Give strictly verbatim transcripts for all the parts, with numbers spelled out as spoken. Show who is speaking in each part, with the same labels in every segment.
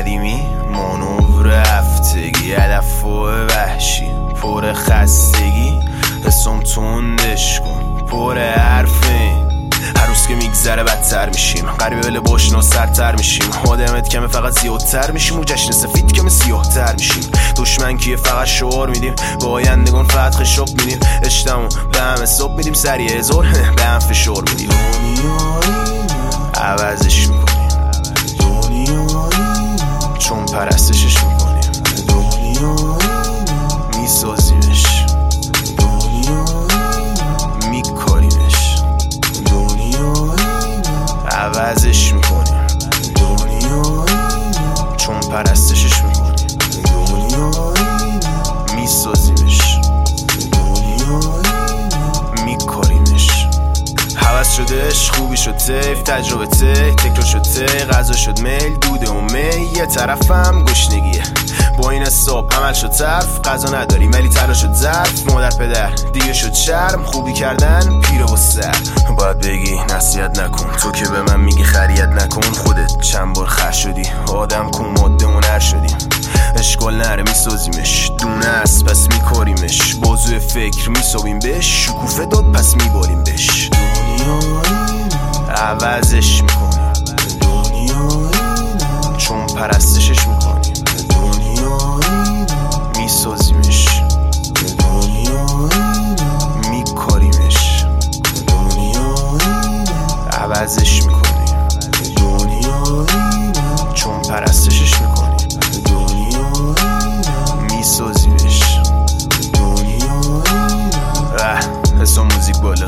Speaker 1: قدیمی مانور هفتگی علف و وحشی پر خستگی حسم تندش کن پر حرفی هر روز که میگذره بدتر میشیم قریبه بله باشنا سرتر میشیم آدمت کمه فقط زیادتر میشیم و جشن سفید کمه سیاهتر میشیم دشمن کیه فقط شعار میدیم با آیندگان فتح شب میدیم اشتمون به هم حساب میدیم سریع هزار به هم فشار میدیم عوضش میکنیم چون پرستشش میکنیم میسازیمش میکاریمش عوضش میکنیم چون پرستشش میکنیم میسازیمش میکاریمش حوض شدش خوبی شد تیف تجربه تی تکرار شد تی غذا شد میل دوده و می یه طرفم گشنگیه با این حساب عمل شد صرف غذا نداریم ولی طلا شد ظرف مادر پدر دیگه شد شرم خوبی کردن پیره و سر باید بگی نصیحت نکن تو که به من میگی خریت نکن خودت چند بار خر شدی آدم کن ماده هنر شدیم اشکال نره میسازیمش دونه است پس میکاریمش بازوی فکر میسابیم بهش شکوفه داد پس میباریم بهش عوضش میکنیم چون پرستشش میکنیم میسازیمش میکاریمش عوضش میکنیم چون پرستشش میکنیم میسازیمش حسام موزیک بالا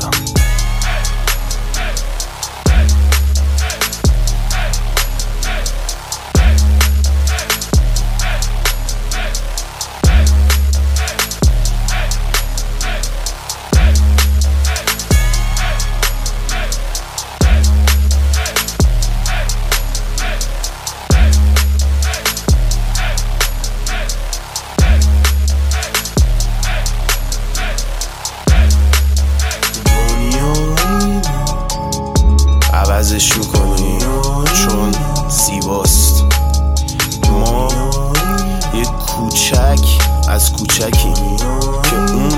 Speaker 1: عوضش میکنیم چون زیباست ما یک کوچک از کوچکیم که اون